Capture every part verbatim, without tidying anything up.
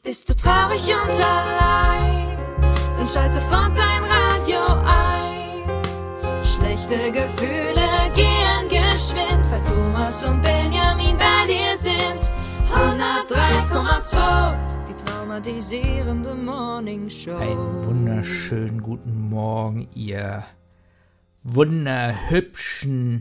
Bist du traurig und allein, dann schalt sofort dein Radio ein. Schlechte Gefühle gehen geschwind, weil Thomas und Benjamin bei dir sind. hundertdrei Komma zwei, die traumatisierende Morning Show. Einen wunderschönen guten Morgen, ihr wunderhübschen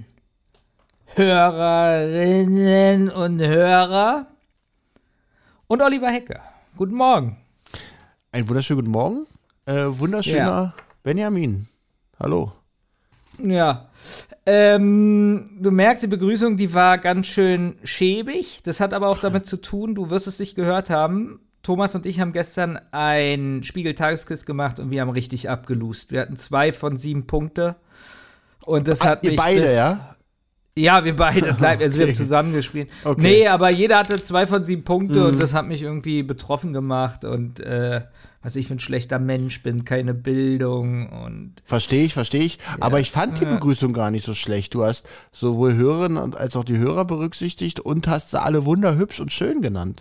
Hörerinnen und Hörer. Und Oliver Hecke. Guten Morgen. Einen wunderschönen guten Morgen. Äh, wunderschöner ja. Benjamin. Hallo. Ja. Ähm, du merkst, die Begrüßung, die war ganz schön schäbig. Das hat aber auch damit zu tun, du wirst es nicht gehört haben. Thomas und ich haben gestern ein Spiegel-Tagesquiz gemacht und wir haben richtig abgelust. Wir hatten zwei von sieben Punkte. Und das ah, hat ihr mich beide, bis, ja? Ja, wir beide, also okay. Wir haben zusammengespielt. Okay. Nee, aber jeder hatte zwei von sieben Punkte mhm. und das hat mich irgendwie betroffen gemacht und äh, was ich für ein schlechter Mensch bin, keine Bildung und Verstehe ich, verstehe ich. Ja. Aber ich fand die ja. Begrüßung gar nicht so schlecht. Du hast sowohl Hörerinnen als auch die Hörer berücksichtigt und hast sie alle wunderhübsch und schön genannt.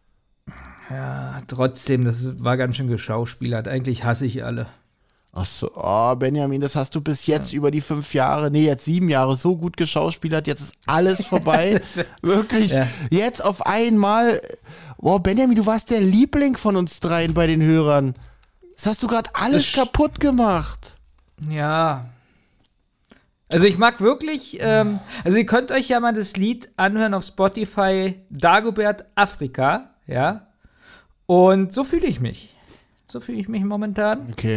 Ja, trotzdem, das war ganz schön geschauspielert. Eigentlich hasse ich alle. Ach so, oh Benjamin, das hast du bis jetzt ja. über die fünf Jahre, nee, jetzt sieben Jahre so gut geschauspielert, jetzt ist alles vorbei. Wirklich, ja. Jetzt auf einmal, boah, Benjamin, du warst der Liebling von uns dreien bei den Hörern. Das hast du gerade alles das kaputt gemacht. Ja. Also ich mag wirklich, ähm, also ihr könnt euch ja mal das Lied anhören auf Spotify, Dagobert Afrika, ja. Und so fühle ich mich. So fühle ich mich momentan. Okay.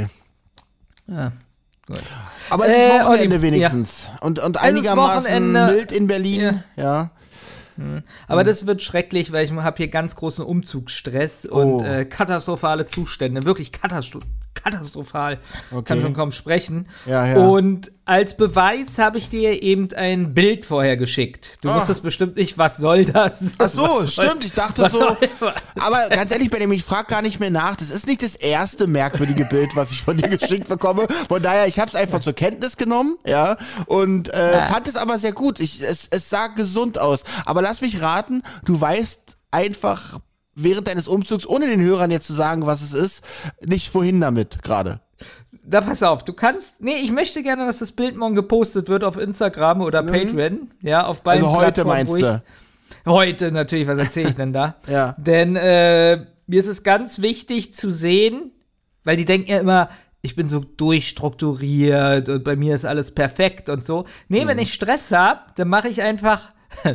Ja, gut. Aber es ist äh, Wochenende wenigstens. Ja. Und, und einigermaßen mild in Berlin. Ja. ja. Hm. Aber hm. das wird schrecklich, weil ich habe hier ganz großen Umzugsstress oh. und äh, katastrophale Zustände. Wirklich katastro- katastrophal. Okay. Kann schon kaum sprechen. Ja, ja. Und als Beweis habe ich dir eben ein Bild vorher geschickt. Du oh. wusstest bestimmt nicht, was soll das? Ach so, was stimmt. Soll, ich dachte so. Aber ganz ehrlich, Benjamin, ich frage gar nicht mehr nach. Das ist nicht das erste merkwürdige Bild, was ich von dir geschickt bekomme. Von daher, ich habe es einfach zur Kenntnis genommen, ja, und äh, ja. fand es aber sehr gut. Ich, es, es sah gesund aus. Aber lass mich raten, du weißt einfach während deines Umzugs, ohne den Hörern jetzt zu sagen, was es ist, nicht wohin damit gerade. Da pass auf, du kannst, nee, ich möchte gerne, dass das Bild morgen gepostet wird auf Instagram oder mhm. Patreon, ja, auf beiden Also heute Plattformen, meinst du? Heute natürlich, was erzähle ich denn da? Ja. Denn äh, mir ist es ganz wichtig zu sehen, weil die denken ja immer, ich bin so durchstrukturiert und bei mir ist alles perfekt und so. Nee, mhm. wenn ich Stress habe, dann mache ich einfach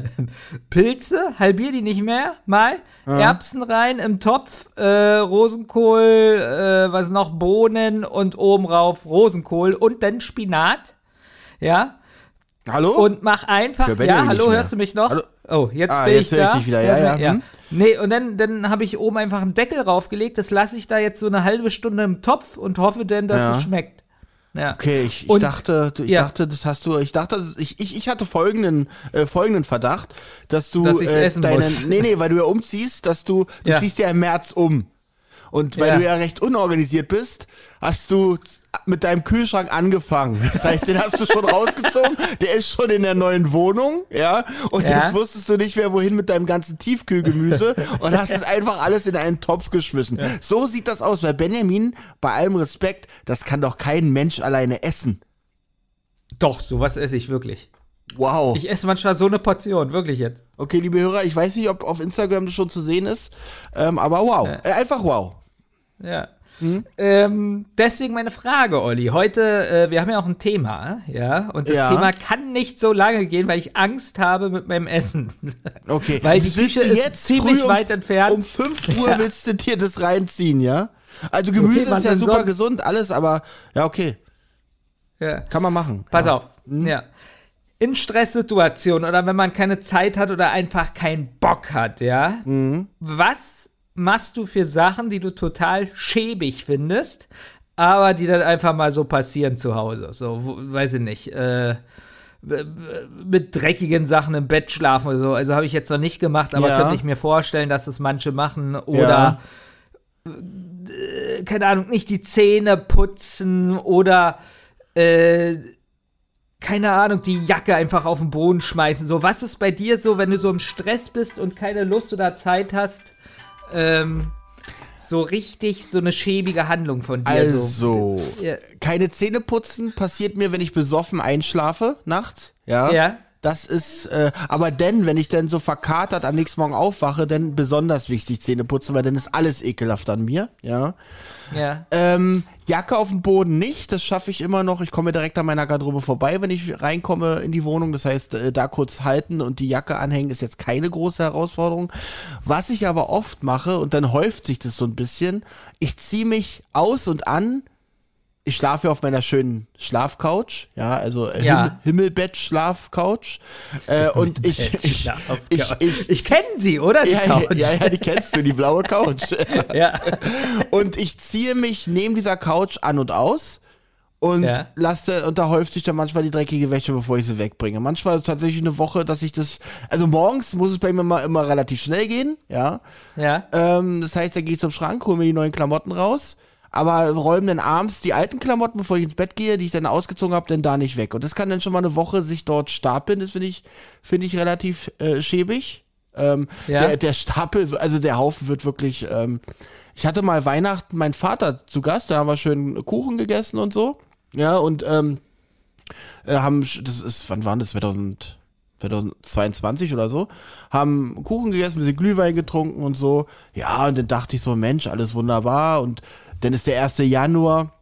Pilze, halbier die nicht mehr, mal, ja. Erbsen rein im Topf, äh, Rosenkohl, äh, was noch, Bohnen und oben rauf Rosenkohl und dann Spinat, ja. Hallo? Und mach einfach, ja, hallo, hörst du mich noch? Hallo? Oh, jetzt ah, bin jetzt ich da. Ich dich wieder. Ja, ja. ja. Hm? Nee, und dann, dann habe ich oben einfach einen Deckel draufgelegt, das lasse ich da jetzt so eine halbe Stunde im Topf und hoffe dann, dass ja. es schmeckt. Ja. Okay, ich, ich und, dachte, ich ja. dachte, das hast du, ich dachte, ich, ich, ich hatte folgenden, äh, folgenden Verdacht, dass du, dass äh, essen deinen, muss. nee, nee, weil du ja umziehst, dass du, du ja. ziehst ja im März um. Und weil ja. du ja recht unorganisiert bist, hast du mit deinem Kühlschrank angefangen. Das heißt, den hast du schon rausgezogen, der ist schon in der neuen Wohnung, ja, und ja. jetzt wusstest du nicht mehr, wohin mit deinem ganzen Tiefkühlgemüse und hast es einfach alles in einen Topf geschmissen. Ja. So sieht das aus, weil Benjamin, bei allem Respekt, das kann doch kein Mensch alleine essen. Doch, sowas esse ich wirklich. Wow. Ich esse manchmal so eine Portion, wirklich jetzt. Okay, liebe Hörer, ich weiß nicht, ob auf Instagram das schon zu sehen ist, ähm, aber wow, ja. äh, einfach wow. Ja. Hm? Ähm, deswegen meine Frage, Olli. Heute, äh, wir haben ja auch ein Thema, ja, und das ja. Thema kann nicht so lange gehen, weil ich Angst habe mit meinem Essen. Okay. Weil die Küche ist jetzt ziemlich um, weit entfernt. Um fünf Uhr ja. willst du dir das reinziehen, ja? Also Gemüse okay, ist ja super gesund, alles, aber ja, okay. Ja. Kann man machen. Pass ja. auf, hm? ja. In Stresssituationen oder wenn man keine Zeit hat oder einfach keinen Bock hat, ja, mhm. was machst du für Sachen, die du total schäbig findest, aber die dann einfach mal so passieren zu Hause? So, wo, weiß ich nicht, äh, mit dreckigen Sachen im Bett schlafen oder so. Also habe ich jetzt noch nicht gemacht, aber ja. könnte ich mir vorstellen, dass das manche machen. Oder, ja. äh, keine Ahnung, nicht die Zähne putzen oder, äh, keine Ahnung, die Jacke einfach auf den Boden schmeißen. So, was ist bei dir so, wenn du so im Stress bist und keine Lust oder Zeit hast, ähm, so richtig so eine schäbige Handlung von dir. Also, so. Ja. keine Zähne putzen passiert mir, wenn ich besoffen einschlafe nachts. Ja. Ja. Das ist, äh, aber denn, wenn ich dann so verkatert am nächsten Morgen aufwache, dann besonders wichtig Zähne putzen, weil dann ist alles ekelhaft an mir, ja. Ja. Ähm, Jacke auf dem Boden nicht, das schaffe ich immer noch. Ich komme direkt an meiner Garderobe vorbei, wenn ich reinkomme in die Wohnung. Das heißt, äh, da kurz halten und die Jacke anhängen ist jetzt keine große Herausforderung. Was ich aber oft mache, und dann häuft sich das so ein bisschen, ich ziehe mich aus und an. Ich schlafe auf meiner schönen Schlafcouch, ja, also äh, Ja. Him- Himmelbett-Schlafcouch. Äh, und ich, ich, ich, ich, ich kenne sie, oder? Die ja, ja, Couch? ja, ja, die kennst du, die blaue Couch. Ja. Und ich ziehe mich neben dieser Couch an und aus und Ja. lasse, und da häuft sich dann manchmal die dreckige Wäsche, bevor ich sie wegbringe. Manchmal ist es tatsächlich eine Woche, dass ich das, also morgens muss es bei mir immer, immer relativ schnell gehen, ja. Ja. Ähm, das heißt, da gehe ich zum Schrank, hole mir die neuen Klamotten raus, aber räume dann abends die alten Klamotten, bevor ich ins Bett gehe, die ich dann ausgezogen habe, dann da nicht weg. Und das kann dann schon mal eine Woche sich dort stapeln, das finde ich, finde ich relativ äh, schäbig. Ähm, Ja. der, der Stapel, also der Haufen wird wirklich, ähm, ich hatte mal Weihnachten meinen Vater zu Gast, da haben wir schön Kuchen gegessen und so. Ja, und ähm, äh, haben, das ist, wann waren das, zweitausend, zweitausendzweiundzwanzig oder so, haben Kuchen gegessen, ein bisschen Glühwein getrunken und so. Ja, und dann dachte ich so, Mensch, alles wunderbar. Und dann ist der erste Januar.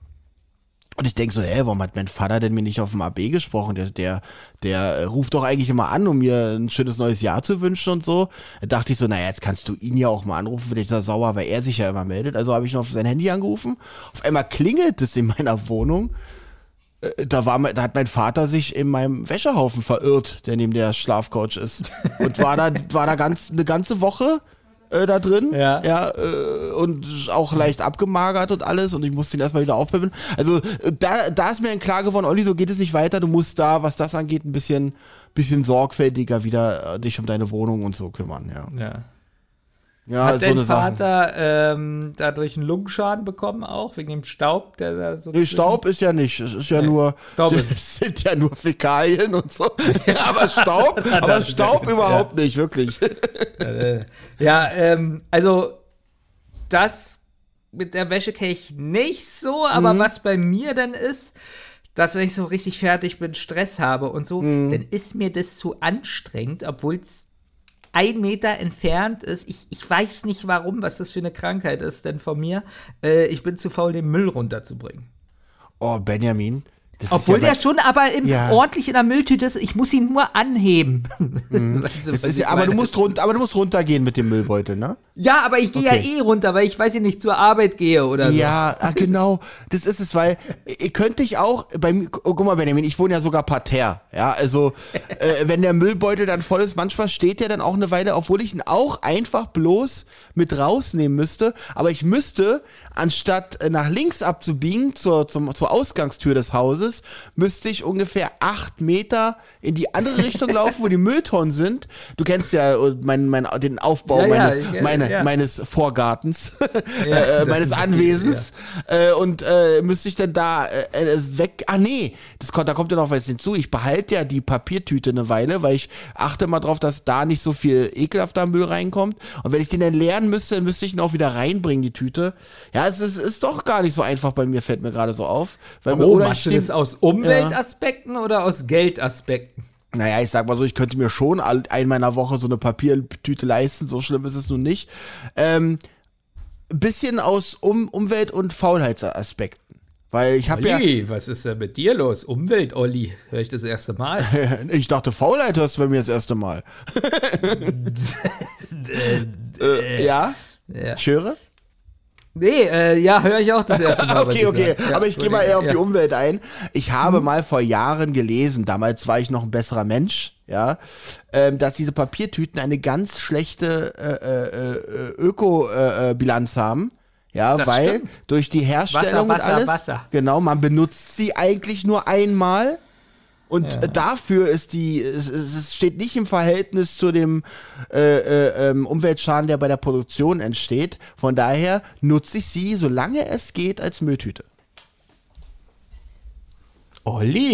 Und ich denke so, hä, warum hat mein Vater denn mir nicht auf dem A B gesprochen? Der, der, der äh, ruft doch eigentlich immer an, um mir ein schönes neues Jahr zu wünschen und so. Da dachte ich so, naja, jetzt kannst du ihn ja auch mal anrufen, wenn ich da sauer, weil er sich ja immer meldet. Also habe ich noch auf sein Handy angerufen. Auf einmal klingelt es in meiner Wohnung. Äh, Da, war, mein- da hat mein Vater sich in meinem Wäschehaufen verirrt, der neben der Schlafcouch ist. Und war da, war da ganz, eine ganze Woche äh, da drin. Ja. Ja, äh, und auch leicht abgemagert und alles. Und ich musste ihn erstmal wieder aufpäppeln. Also äh, da, da ist mir dann klar geworden, Olli, so geht es nicht weiter. Du musst da, was das angeht, ein bisschen, bisschen sorgfältiger wieder äh, dich um deine Wohnung und so kümmern. Ja, Ja. ja Hat so dein eine Sache. Vater ähm, dadurch einen Lungenschaden bekommen auch, wegen dem Staub, der da so Nee, Staub ist ja nicht, es ist ja Nee, nur, Staub es ist- sind ja nur Fäkalien und so. aber Staub, aber Das ist ja- Staub überhaupt nicht, wirklich. Äh, ja, ähm, also das mit der Wäsche kenne ich nicht so, aber was bei mir dann ist, dass wenn ich so richtig fertig bin, Stress habe und so, dann ist mir das zu anstrengend, obwohl es ein Meter entfernt ist. Ich, ich weiß nicht warum, was das für eine Krankheit ist, denn von mir, äh, ich bin zu faul, den Müll runterzubringen. Oh, Benjamin. Das Obwohl ist ja der schon aber im, Ja. ordentlich in der Mülltüte ist, ich muss ihn nur anheben. Weißt du, Das was ist ich ja, aber du meine? musst runter, aber du musst runtergehen mit dem Müllbeutel, ne? Ja, aber ich gehe Okay. ja eh runter, weil ich weiß ja nicht zur Arbeit gehe oder so. Ja, ah, genau. Das ist es, weil ihr könnt dich auch, bei mir, oh, guck mal, Benjamin, ich wohne ja sogar parterre. Ja, also, äh, wenn der Müllbeutel dann voll ist, manchmal steht der dann auch eine Weile, obwohl ich ihn auch einfach bloß mit rausnehmen müsste. Aber ich müsste, anstatt äh, nach links abzubiegen zur, zum, zur Ausgangstür des Hauses, müsste ich ungefähr acht Meter in die andere Richtung laufen, wo die Mülltonnen sind. Du kennst ja äh, mein, mein, den Aufbau Ja, ja, meines, ich kenn- meine, ja. meines Vorgartens, Ja, äh, das- meines Anwesens. Äh, und äh, müsste ich dann da äh, es weg. Ah, nee, das kommt, da kommt ja noch was hinzu. Ich behalte ja die Papiertüte eine Weile, weil ich achte mal drauf, dass da nicht so viel ekelhafter Müll reinkommt. Und wenn ich den dann leeren müsste, dann müsste ich ihn auch wieder reinbringen, die Tüte. Ja, es ist, ist doch gar nicht so einfach bei mir, fällt mir gerade so auf. Weil mir, Oh, oder machst ich du das nehm- aus Umweltaspekten oder aus Geldaspekten? Naja, ich sag mal so, ich könnte mir schon all- einmal in der Woche so eine Papiertüte leisten, so schlimm ist es nun nicht. Ähm, bisschen aus um Umwelt- und Faulheitsaspekten. Weil ich habe ja, Olli, was ist denn mit dir los? Umwelt, Olli, höre ich das erste Mal. ich dachte, Faulheit hörst du bei mir das erste Mal. äh, ja, Ja. ich höre. Nee, äh, ja, höre ich auch das erste Mal. Okay, okay, Ja, aber ich gehe mal eher auf ja. die Umwelt ein. Ich habe mal vor Jahren gelesen, damals war ich noch ein besserer Mensch, ja, ähm, dass diese Papiertüten eine ganz schlechte äh, äh, Öko-Bilanz haben. Ja, Das weil stimmt. durch die Herstellung Wasser, und alles, Wasser. genau, man benutzt sie eigentlich nur einmal. Und Ja. äh, dafür ist die, es, es es steht nicht im Verhältnis zu dem äh, äh, ähm, Umweltschaden, der bei der Produktion entsteht. Von daher nutze ich sie, solange es geht, als Mülltüte. Olli.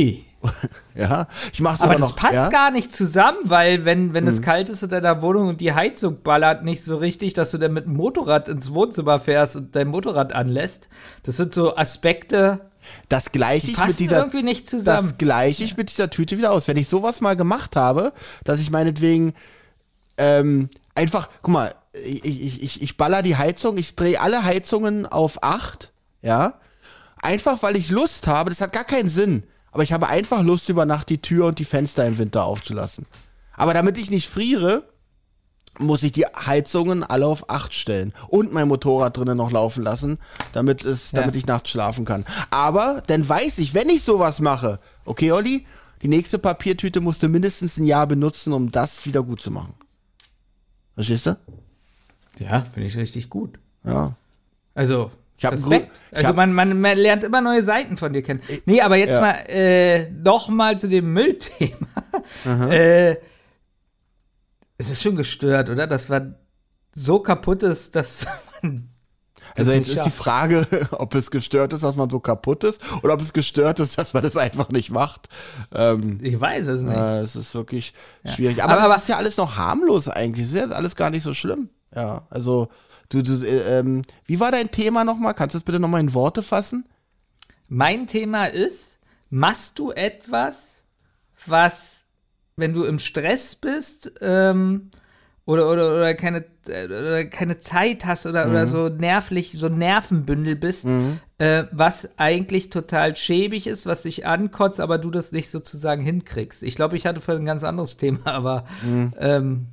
Ja, ich mache sogar Aber das noch, passt ja? gar nicht zusammen, weil wenn, wenn es kalt ist in deiner Wohnung und die Heizung ballert nicht so richtig, dass du dann mit dem Motorrad ins Wohnzimmer fährst und dein Motorrad anlässt. Das sind so Aspekte, Das gleiche die ich passen mit dieser irgendwie nicht zusammen. Das gleiche ich mit dieser Tüte wieder aus. Wenn ich sowas mal gemacht habe, dass ich meinetwegen ähm, einfach, guck mal, ich, ich, ich, ich baller die Heizung, ich drehe alle Heizungen auf acht, ja, einfach weil ich Lust habe, das hat gar keinen Sinn, aber ich habe einfach Lust, über Nacht die Tür und die Fenster im Winter aufzulassen. Aber damit ich nicht friere, muss ich die Heizungen alle auf acht stellen und mein Motorrad drinnen noch laufen lassen, damit es, Ja. damit ich nachts schlafen kann. Aber dann weiß ich, wenn ich sowas mache, okay, Olli, die nächste Papiertüte musst du mindestens ein Jahr benutzen, um das wieder gut zu machen. Verstehst du? Ja, finde ich richtig gut. Ja. Also, Ich hab Respekt. einen Grund- ich Also hab- man, man, man lernt immer neue Seiten von dir kennen. Nee, aber jetzt Ja. mal äh, noch mal zu dem Müllthema. äh, es ist schon gestört, oder? Dass man so kaputt ist, dass man das Also jetzt nicht ist die schafft. Frage, ob es gestört ist, dass man so kaputt ist, oder ob es gestört ist, dass man das einfach nicht macht. Ähm, Ich weiß es nicht. äh, es ist wirklich schwierig. Aber, Aber- das aber- ist ja alles noch harmlos eigentlich. Das ist ja alles gar nicht so schlimm. Ja, also du, du äh, ähm, wie war dein Thema nochmal? Kannst du das bitte nochmal in Worte fassen? Mein Thema ist, machst du etwas, was, wenn du im Stress bist, ähm, oder, oder, oder, keine, äh, oder keine Zeit hast oder, oder so nervlich, so ein Nervenbündel bist, äh, was eigentlich total schäbig ist, was dich ankotzt, aber du das nicht sozusagen hinkriegst. Ich glaube, ich hatte vorhin ein ganz anderes Thema, aber ähm,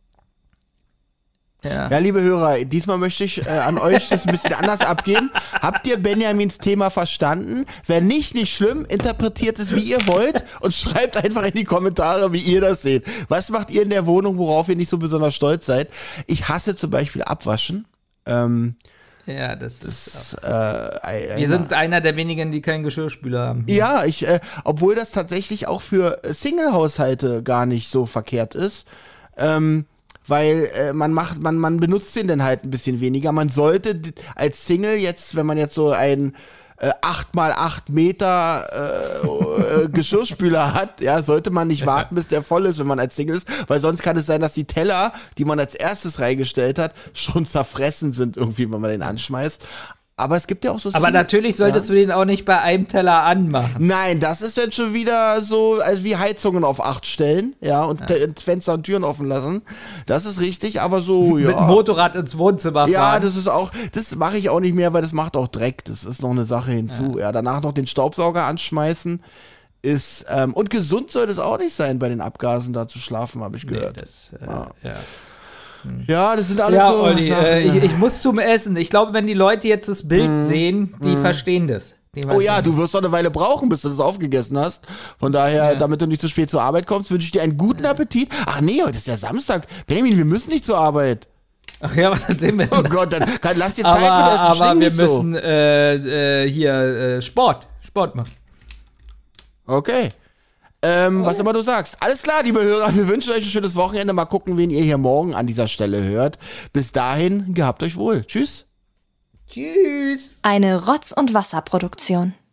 ja. Ja, liebe Hörer, diesmal möchte ich äh, an euch das ein bisschen anders abgeben. Habt ihr Benjamins Thema verstanden? Wenn nicht, nicht schlimm, interpretiert es, wie ihr wollt und schreibt einfach in die Kommentare, wie ihr das seht. Was macht ihr in der Wohnung, worauf ihr nicht so besonders stolz seid? Ich hasse zum Beispiel Abwaschen. Ähm, Ja, das ist. das, äh, Wir sind einer der wenigen, die keinen Geschirrspüler haben. Ja, ich, äh, obwohl das tatsächlich auch für äh, Single-Haushalte gar nicht so verkehrt ist, ähm, weil äh, man macht, man, man benutzt den dann halt ein bisschen weniger. Man sollte d- als Single jetzt, wenn man jetzt so ein äh, acht mal acht Meter äh, äh, Geschirrspüler hat, ja, sollte man nicht warten, bis der voll ist, wenn man als Single ist, weil sonst kann es sein, dass die Teller, die man als erstes reingestellt hat, schon zerfressen sind irgendwie, wenn man den anschmeißt. Aber es gibt ja auch so Aber Single- natürlich solltest ja. du den auch nicht bei einem Teller anmachen. Nein, das ist dann schon wieder so, als wie Heizungen auf acht stellen, ja, und Te- Fenster und Türen offen lassen. Das ist richtig, aber so, ja. Mit dem Motorrad ins Wohnzimmer Ja, fahren. das ist auch, das mache ich auch nicht mehr, weil das macht auch Dreck. Das ist noch eine Sache hinzu. Ja, danach noch den Staubsauger anschmeißen ist, ähm, und gesund soll das auch nicht sein, bei den Abgasen da zu schlafen, habe ich Nee, gehört. das, äh, Ja. ja. Ja, das sind alles Ja, so Olli, Sachen. äh, ich, ich muss zum Essen. Ich glaube, wenn die Leute jetzt das Bild sehen, die verstehen das. Die Oh ja, verstehen du wirst doch eine Weile brauchen, bis du das aufgegessen hast. Von daher, Ja. damit du nicht zu spät zur Arbeit kommst, wünsche ich dir einen guten Appetit. Ach nee, heute ist ja Samstag. Benjamin, wir müssen nicht zur Arbeit. das. Ach ja, was sehen wir Oh denn? Gott, dann kann, lass dir Zeit Aber, mit Essen. aber Schlingel wir nicht müssen äh, äh, hier äh, Sport. Sport machen. So. Okay. Ähm, was immer du sagst. Alles klar, liebe Hörer, wir wünschen euch ein schönes Wochenende. Mal gucken, wen ihr hier morgen an dieser Stelle hört. Bis dahin, gehabt euch wohl. Tschüss. Tschüss. Eine Rotz- und Wasserproduktion.